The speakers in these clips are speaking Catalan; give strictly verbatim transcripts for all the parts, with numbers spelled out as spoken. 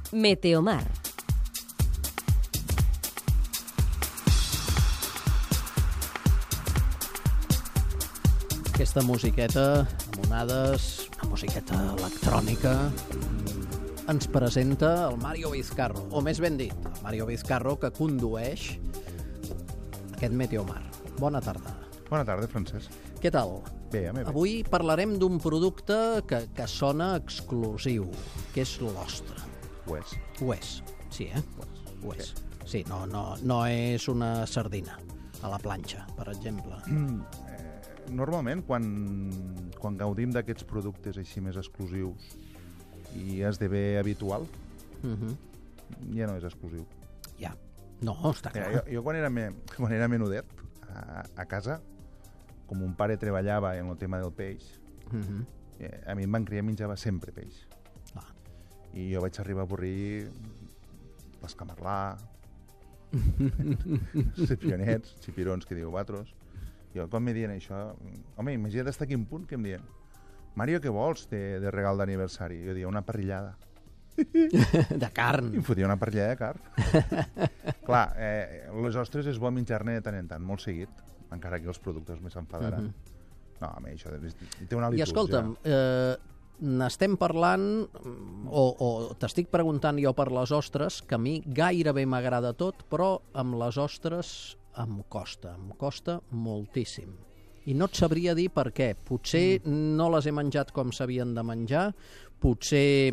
Meteomar. Aquesta musiqueta amb onades, una musiqueta electrònica, ens presenta el Mario Vizcarro, o més ben dit, el Mario Vizcarro, que condueix aquest Meteomar. Bona tarda. Bona tarda, Francesc. Què tal? Bé, a mi bé. Avui parlarem d'un producte que, que sona exclusiu, que és l'ostra. Ho és. Ho és, sí, eh? Ho és. Ho és. Sí, no, no, no és una sardina a la planxa, per exemple. Mm, eh, normalment, quan, quan gaudim d'aquests productes així més exclusius i esdevé habitual, Uh-huh. ja no és exclusiu. Ja. No, està clar. Mira, jo, jo quan, era me, quan era menudet, a, a casa, com un pare treballava en el tema del peix, Uh-huh. eh, a mi em van criar menjava sempre peix. Ah. I jo vaig arribar a avorrir l'escamarlà, cipionets, xipirons, que diu vatros. Jo, quan me diuen això... Home, imagina't fins a quin punt que em diuen Mario, què vols de, de regal d'aniversari? Jo diia, una parrillada. De carn. I em fotia una parrillada de carn. Clar, eh, les ostres és bo menjar-ne de tant en tant, molt seguit, encara que els productes més s'enfadaran. Mhm. No, home, això és, té una I litúrgia. escolta'm, eh, n'estem parlant, o, o t'estic preguntant jo per les ostres, que a mi gairebé m'agrada tot, però amb les ostres em costa, em costa moltíssim. I no et sabria dir per què. Potser mm. no les he menjat com s'havien de menjar, potser...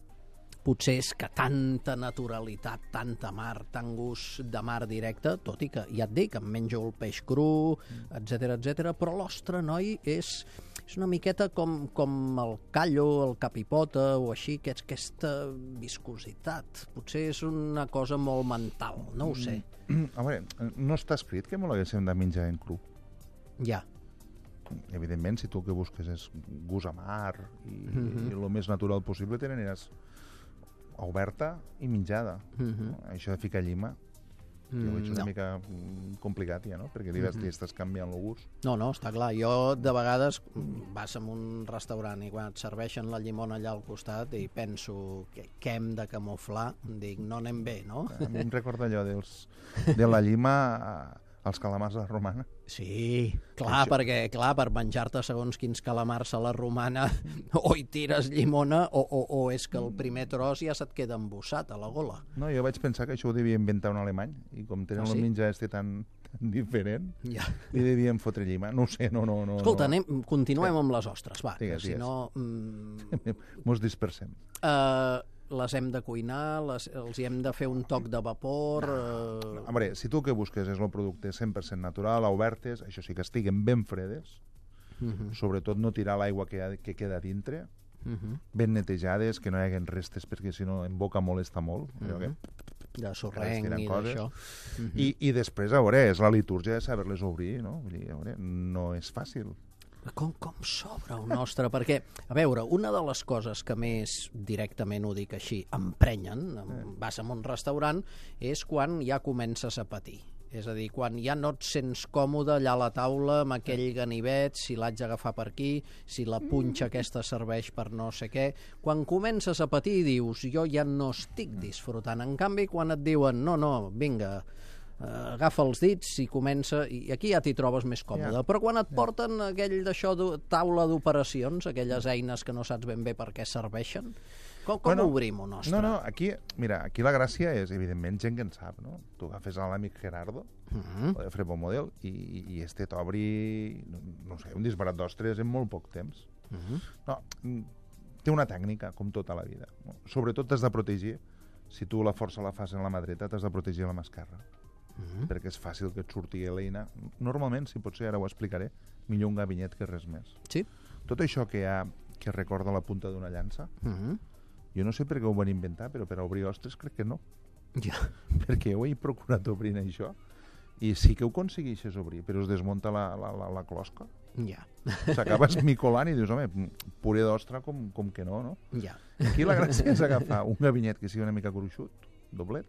potser és que tanta naturalitat, tanta mar, tant gust de mar directe, tot i que ja et dic, em menjo el peix cru, etcètera, etcètera, però l'ostre, noi, és, és una miqueta com, com el callo, el capipota o així, que és aquesta viscositat. Potser és una cosa molt mental, no ho sé. A veure, no està escrit que me l'haguéssim de menjar en cru. Ja. Evidentment, si tu el que busques és gust a mar i, Mhm. i el més natural possible, te n'aniràs oberta i menjada. Mhm. Això de ficar llima, jo ho veig una no. mica mm, complicat ja, no? Perquè diversos Mhm. dies estàs canviant el gust. No, no, està clar. Jo, de vegades, vas a un restaurant i quan et serveixen la llimona allà al costat i penso que què hem de camuflar, dic, no anem bé, no? A mi em recorda allò dels, de la llima a- als calamars a la romana. Sí, clar, Això. perquè clar, per menjar-te segons quins calamars a la romana o hi tires llimona o, o, o és que el primer tros ja se't queda embossat a la gola. No, jo vaig pensar que això ho devia inventar un alemany i com tenen Ah, el sí? menjar este tan, tan diferent, Ja. li devien fotre llima. No ho sé, no, no, no. Escolta, no. anem, continuem amb les ostres, va, Digues, que si digues. no... Mm, Mos dispersem. uh, les hem de cuinar, les, els hi hem de fer un toc de vapor... Uh... A veure, si tu el que busques és el producte cent per cent natural, obertes, això sí que estiguen ben fredes, Uh -huh, sobretot no tirar l'aigua que, ha- que queda dintre, uh -huh. ben netejades, que no hi haguen restes, perquè si no en boca molesta molt. allò que- Mhm. De sorrenc estiren i coses. d'això. Mhm. I, I després, a veure, és la litúrgia de saber-les obrir, no? Vull dir, a veure, no és fàcil. Com, com s'obre un ostre? Perquè, a veure, una de les coses que més directament ho dic així, emprenyen, vas a un restaurant, és quan ja comences a patir. És a dir, quan ja no et sents còmode allà a la taula amb aquell ganivet, si l'haig d'agafar per aquí, si la punxa aquesta serveix per no sé què. Quan comences a patir dius, jo ja no estic disfrutant. En canvi, quan et diuen, no, no, vinga, Uh, agafa els dits i comença, i aquí ja t'hi trobes més còmode, Ja. però quan et porten aquell d'això, d'o- taula d'operacions, aquelles eines que no saps ben bé per què serveixen, com, com Bueno, obrim un ostre? No, no, aquí, mira, aquí la gràcia és, evidentment, gent que en sap, no? Tu agafes a l'amic Gerardo, Mhm. o de Frepo Model, i, i este t'obri, no, no sé, un disbarat d'ostres en molt poc temps. Mhm. No, mm, té una tècnica, com tota la vida. No? Sobretot t'has de protegir, si tu la força la fas en la mà dreta, t'has de protegir la mà esquerra, Mhm. perquè és fàcil que et surti l'eina. Normalment, si pot ser, ara ho explicaré, millor un gabinet que res més. Sí? Tot això que hi ha, que recorda la punta d'una llança, Mhm. jo no sé per què ho van inventar, però per a obrir ostres crec que no. Ja. Perquè ho he procurat obrir això i sí que ho aconsegueixes obrir, però es desmunta la, la, la, la closca. Ja. S'acaba esmicolant i dius, home, puré d'ostra com, com que no, no? Ja. Aquí la gràcia és agafar un gabinet que sigui una mica gruixut, doblet,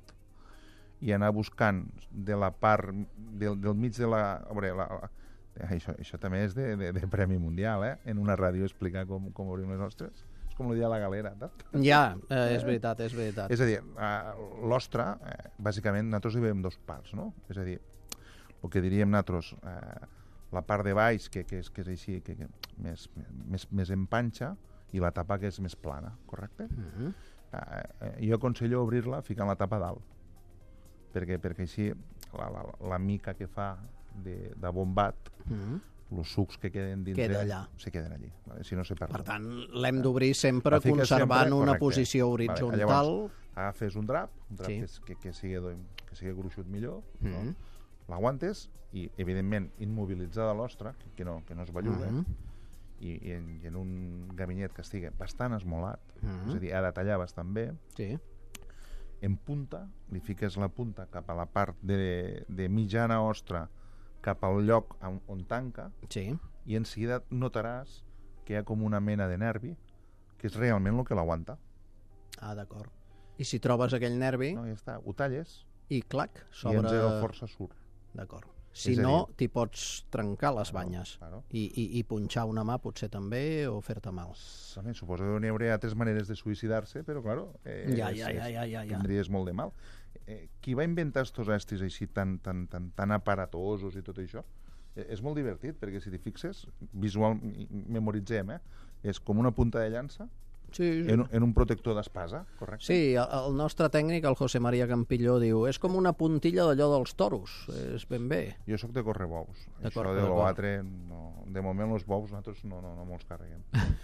i anar buscant de la part del, del mig de la... A veure, la, la això, això també és de, de, de premi mundial, eh? En una ràdio explicar com, com obrim les ostres. com li dia la galera. Ja, eh, és veritat, és veritat. És a dir, uh, l'ostra, eh, bàsicament, nosaltres hi veiem dos parts, no? És a dir, el que diríem nosaltres, eh, la part de baix, que, que, és, que és així, que, que més, més, més en panxa, i la tapa que és més plana, correcte? Uh-huh. uh, jo aconsello obrir-la ficant la tapa dalt, perquè, perquè així la, la, la mica que fa de, de bombat, uh-huh, els sucs que queden dintre queda allà. Se queden allí, vale? Si no se perd. Per tant, l'hem d'obrir sempre conservant sempre, una posició horitzontal. Vale. Llavors, agafes un drap, un drap sí. que, que, sigui, que sigui gruixut millor, uh-huh, no? L'aguantes i, evidentment, immobilitzada l'ostra, que no, que no es belluga, uh-huh, i, i, en, i en un gabinet que estigui bastant esmolat, uh-huh, és a dir, ha de tallar bastant bé, sí, en punta, li fiques la punta cap a la part de, de mitjana ostra, cap al lloc on, on tanca, sí, i en seguida notaràs que hi ha com una mena de nervi que és realment el que l'aguanta. Ah, d'acord. I si trobes aquell nervi... No, ja està, ho talles i clac, sobre... i en zero força surt. D'acord. Si no, t'hi pots trencar les banyes, claro, I, i, i punxar una mà potser també o fer-te mal. Home, suposo que n'hi hauria altres maneres de suïcidar-se, però claro, eh, ja, ja, ja, ja, ja, ja. tindries molt de mal. Eh, qui va inventar estos estris així tan, tan, tan, tan aparatosos i tot això? Eh, és molt divertit, perquè si t'hi fixes, visual, memoritzem, eh? És com una punta de llança, sí, sí. En, en un protector d'espasa, correcte? Sí, el, el nostre tècnic, el José María Campilló, diu és com una puntilla d'allò dels toros, és ben bé. Jo sóc de correbous, de això de l'altre, no, de moment els bous nosaltres no, no, no mos carreguem.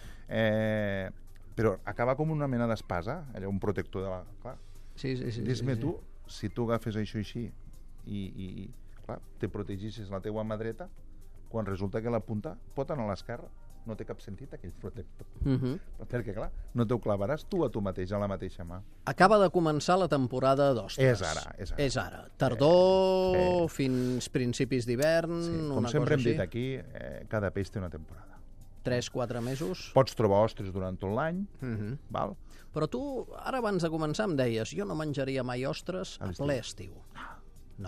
eh, però acaba com una mena d'espasa, allò, un protector de la... Clar. Sí, sí, sí. Dis-me sí, tu, sí. Si tu agafes això així i, i, i clar, te protegissis la teua mà dreta, quan resulta que la punta pot anar a l'esquerra, no té cap sentit aquell protector. Uh-huh. Perquè, clar, no t'ho clavaràs tu a tu mateix a la mateixa mà. Acaba de començar la temporada d'ostres. És ara, és ara. És ara. Tardor, eh, eh. fins principis d'hivern, sí. Com una sempre cosa hem així. dit aquí, eh, cada peix té una temporada. Tres, quatre mesos. Pots trobar ostres durant tot l'any, uh-huh, val? Però tu, ara abans de començar, em deies jo no menjaria mai ostres a, a ple estiu. No.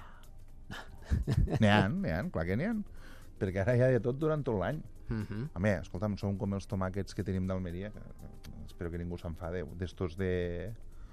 N'hi ha, n'hi ha, clar que n'hi ha. Perquè ara hi ha de tot durant tot l'any. Uh-huh. A més, escolta'm, som com els tomàquets que tenim d'Almeria, que, que espero que ningú s'enfade, d'estos de,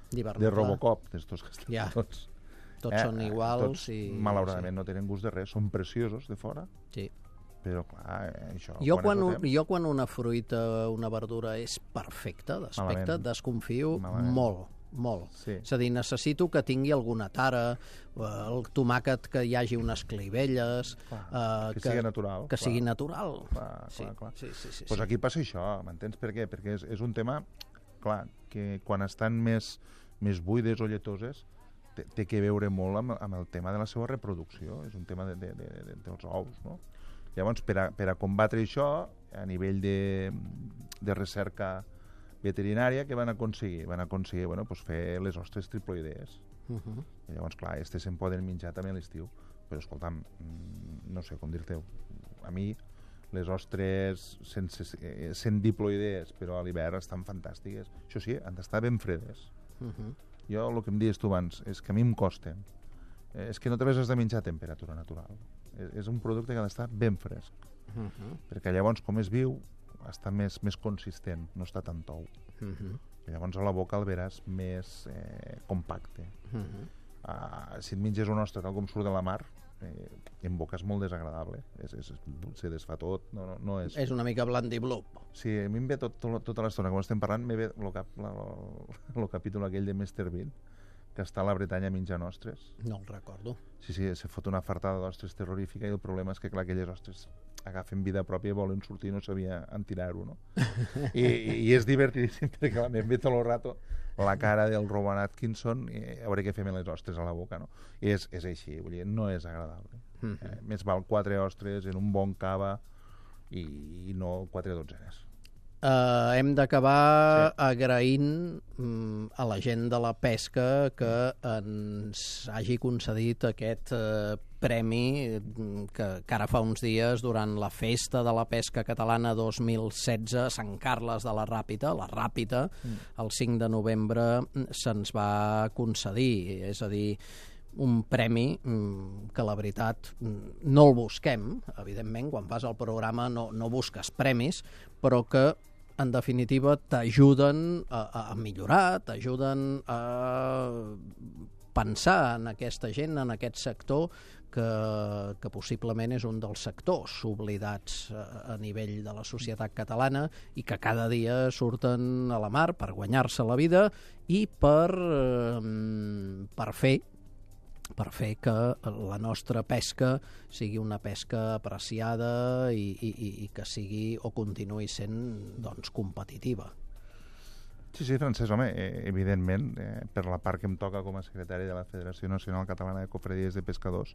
de Robocop, d'estos que estan ja. tots. Tots eh, són iguals. Tots, i... malauradament, sí. no tenen gust de res, són preciosos de fora. Sí. Però, clar, això... Jo quan, un, jo quan una fruita, una verdura és perfecta d'aspecte, desconfio Malament. molt, molt. Sí. És a dir, necessito que tingui alguna tara, el tomàquet que hi hagi unes clivelles... Clar, eh, que, que sigui natural. Que clar. sigui natural. Clar, sí. clar, clar. Sí, sí, sí, pues sí. aquí passa això, m'entens per què? Perquè és, és un tema, clar, que quan estan més, més buides o lletoses té, té que veure molt amb, amb el tema de la seva reproducció, és un tema de, de, de, de, dels ous, no? Llavors, per a, per a combatre això, a nivell de, de recerca veterinària, què van aconseguir? Van aconseguir bueno, pues fer les ostres triploidees. Uh-huh. I llavors, clar, aquestes se'n poden menjar també a l'estiu. Però, escolta'm, no sé com dir-te, a mi les ostres sense, eh, sent diploidees, però a l'hivern estan fantàstiques. Això sí, han d'estar ben fredes. Uh-huh. Jo, el que em dius tu abans, és que a mi em costen. Eh, és que no te les has de menjar a temperatura natural. És, és un producte que ha d'estar ben fresc. Uh-huh. Perquè llavors, com és viu, està més, més consistent, no està tan tou. Uh-huh. I llavors a la boca el veràs més eh, compacte. Uh-huh. Uh, si et menges un ostre tal com surt de la mar, eh, en boca és molt desagradable. És, és, se desfà tot. No, no, no és... és una mica bland i blup. Sí, a mi em ve tot, tot, tota l'estona, com estem parlant, me ve el cap, capítol aquell de mister Bean, que està a la Bretanya menjant ostres. No el recordo. Sí, sí, se fot una fartada d'ostres terrorífica i el problema és que, clar, aquelles ostres agafen vida pròpia i volen sortir i no sabia tirar-ho, no? I, I és divertidíssim perquè, clar, m'hem fet tot el rato la cara del Rowan Atkinson i a veure què fem les ostres a la boca, no? I és, és així, vull dir, no és agradable. Mm -hmm. eh, més val quatre ostres en un bon cava i, i no quatre dotzenes. Uh, hem d'acabar sí. agraint um, a la gent de la pesca que ens hagi concedit aquest uh, premi que, que ara fa uns dies durant la festa de la pesca catalana dos mil setze a Sant Carles de la Ràpita, la Ràpita, mm. el cinc de novembre se'ns va concedir, és a dir, un premi que la veritat no el busquem, evidentment, quan fas el programa no, no busques premis, però que en definitiva, t'ajuden a, a millorar, t'ajuden a pensar en aquesta gent, en aquest sector, que, que possiblement és un dels sectors oblidats a, a nivell de la societat catalana i que cada dia surten a la mar per guanyar-se la vida i per, eh, per fer per fer que la nostra pesca sigui una pesca apreciada i, i, i que sigui o continuï sent, doncs, competitiva. Sí, sí, Francesc, home, eh, evidentment, eh, per la part que em toca com a secretari de la Federació Nacional Catalana de Cofradies de Pescadors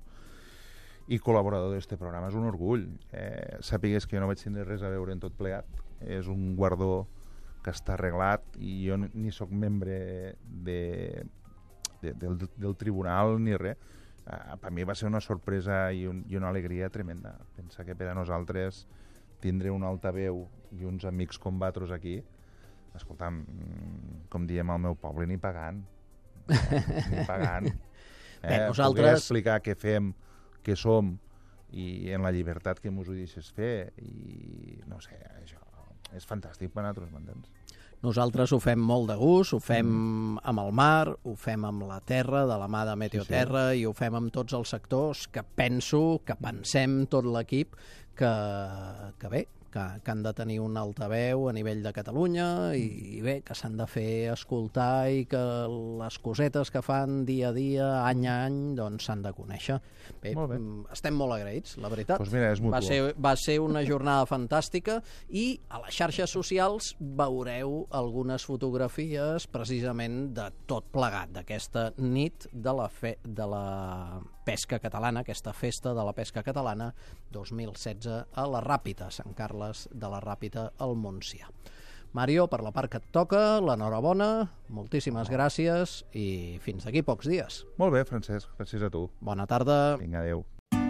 i col·laborador d'aquest programa, és un orgull. Eh, sàpigues que jo no vaig tenir res a veure en tot plegat. És un guardó que està arreglat i jo ni sóc membre de... Del, del tribunal ni res. Uh, per mi va ser una sorpresa i, un, i una alegria tremenda. Pensa que per a nosaltres tindre un altaveu i uns amics combatros aquí, escolta'm, com diem al meu poble, ni pagant. No, ni pagant. Eh, Bé, nosaltres... Poder explicar què fem, què som, i en la llibertat que mos ho deixes fer, i no sé, això és fantàstic per a nosaltres, m'entens? Nosaltres ho fem molt de gust, ho fem mm. amb el mar, ho fem amb la terra, de la mà de Meteoterra, sí, sí. I ho fem amb tots els sectors que penso, que pensem tot l'equip, que, que bé, que, que han de tenir un altaveu a nivell de Catalunya i, i bé, que s'han de fer escoltar i que les cosetes que fan dia a dia, any a any, doncs s'han de conèixer. Bé, bé. Estem molt agraïts, la veritat. Pues mira, és va, ser, va ser una jornada fantàstica i a les xarxes socials veureu algunes fotografies precisament de tot plegat, d'aquesta nit de la, fe, de la pesca catalana, aquesta festa de la pesca catalana dos mil setze a la Ràpita, Sant Carles de la Ràpita, al Montsià. Mario, per la part que et toca, l'enhorabona, moltíssimes gràcies i fins d'aquí pocs dies. Molt bé, Francesc, gràcies a tu. Bona tarda. Vinga, adéu.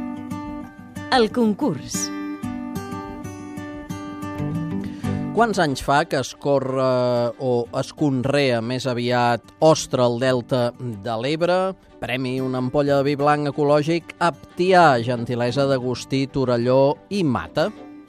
El concurs. Quants anys fa que es corre o es conrea més aviat ostra al delta de l'Ebre? Premi una ampolla de vi blanc ecològic Aptià, gentilesa d'Agustí Torelló i Mata.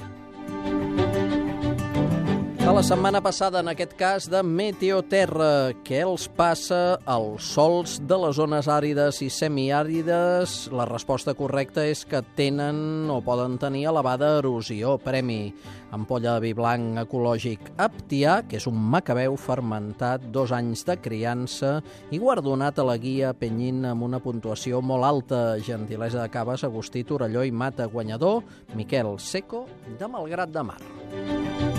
De la setmana passada, en aquest cas, de Meteoterra. Què els passa als sòls de les zones àrides i semiàrides? La resposta correcta és que tenen o poden tenir elevada erosió. Premi ampolla de vi blanc ecològic Aptià, que és un macabeu fermentat, dos anys de criança i guardonat a la guia Penyín amb una puntuació molt alta. Gentilesa de Caves, Agustí Torelló i Mata. Guanyador, Miquel Seco, de Malgrat de Mar.